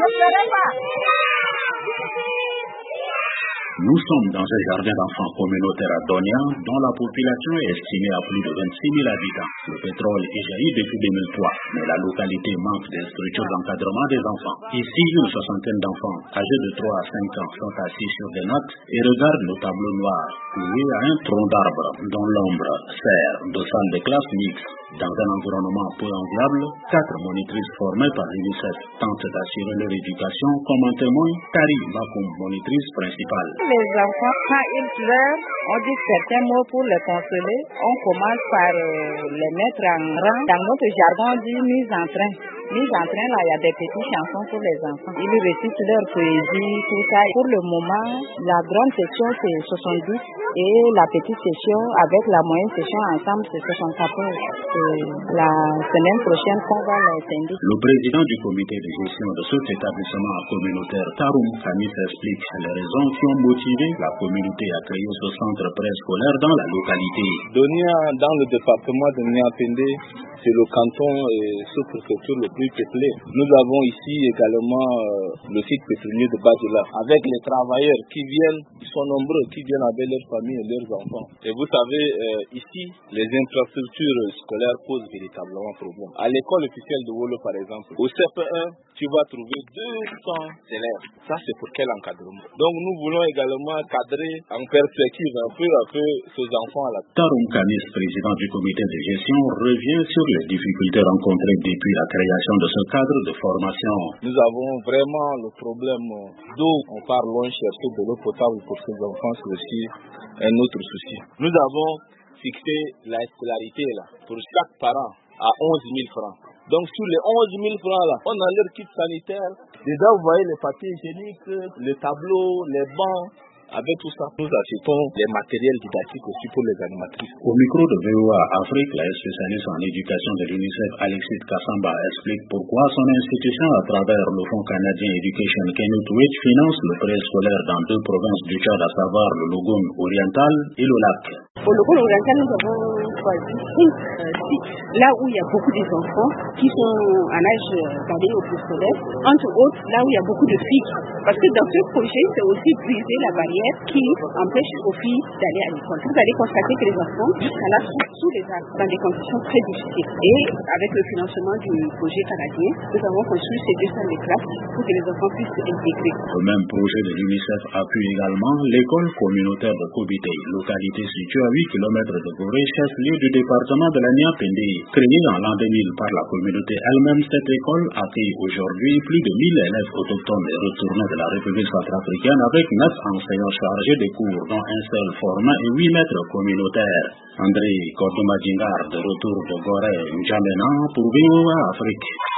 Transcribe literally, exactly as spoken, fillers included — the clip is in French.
Nous sommes dans un jardin d'enfants communautaire à Donia, dont la population est estimée à plus de vingt-six mille habitants. Le pétrole est jailli depuis deux mille trois, mais la localité manque des structures d'encadrement des enfants. Ici, une soixantaine d'enfants âgés de trois à cinq ans sont assis sur des notes et regardent le tableau noir cloué à un tronc d'arbre dont l'ombre sert de salle de classe mixte. Dans un environnement peu enviable, quatre monitrices formées par l'UNICEF tentent d'assurer leur éducation, comme en témoigne Tari Bakoum, monitrice principale. Les enfants, quand ils pleurent, on dit certains mots pour les consoler. On commence par euh, les mettre en rang. Dans notre jargon, on dit mise en train. Mise en train, là, il y a des petites chansons pour les enfants. Ils récitent leur poésie, tout ça. Pour le moment, la grande section, c'est soixante-dix. Et la petite session, avec la moyenne session ensemble, c'est soixante-quatorze. Et la semaine prochaine, qu'on va les syndic. Le président du comité de gestion de cet établissement communautaire, Taroum Khamis, explique les raisons qui ont motivé la communauté à créer ce centre préscolaire dans la localité. Donia, dans le département de Niapende, c'est le canton et sous-préfecture le plus peuplé. Nous avons ici également euh, le site pétrolier de Badula, avec les travailleurs qui viennent, ils sont nombreux, qui viennent avec leurs familles et leurs enfants. Et vous savez, euh, ici, les infrastructures scolaires posent véritablement problème. À l'école officielle de Wolo, par exemple, au C P un, tu vas trouver deux cents élèves. Ça, c'est pour quel encadrement? Donc, nous voulons également cadrer en perspective un peu à peu ces enfants-là. Taroum Khamis, président du comité de gestion, revient sur les difficultés rencontrées depuis la création de ce cadre de formation. Nous avons vraiment le problème d'eau. On part loin chercher de l'eau potable pour ces enfants, c'est aussi un autre souci. Nous avons fixé la scolarité là, pour chaque parent à onze mille francs. Donc sur les onze mille francs là, on a leur kit sanitaire. Déjà vous voyez les papiers hygiéniques, les tableaux, les bancs. Avec tout ça, nous achetons des matériels didactiques aussi pour les animatrices. Au micro de V O A Afrique, la spécialiste en éducation de l'UNICEF, Alexis Kassamba, explique pourquoi son institution, à travers le Fonds canadien Education Kenut Witch, finance le préscolaire dans deux provinces du Tchad, à savoir le Logone oriental et le lac. Au Logone oriental, nous avons choisi cinq euh, sites là où il y a beaucoup d'enfants qui sont en âge d'aller au préscolaire, entre autres là où il y a beaucoup de filles. Parce que dans ce projet, c'est aussi briser la barrière qui empêche aux filles d'aller à l'école. Vous allez constater que les enfants, jusqu'à là, sont sous les arbres, dans des conditions très difficiles. Et avec le financement du projet canadien, nous avons construit ces deux salles de classe pour que les enfants puissent s'intégrer. Le même projet de l'UNICEF appuie également l'école communautaire de Kobité, localité située à huit kilomètres de Gorée, chef-lieu du département de la Niapende. Créée en l'an deux mille par la communauté elle-même, cette école accueille aujourd'hui plus de mille élèves autochtones et retournés de la République centrafricaine avec neuf enseignants chargés des cours, dont un seul format et huit maîtres communautaires. André Kordomadjingar, de retour de Gorée, N'Djamena pour V O A Afrique.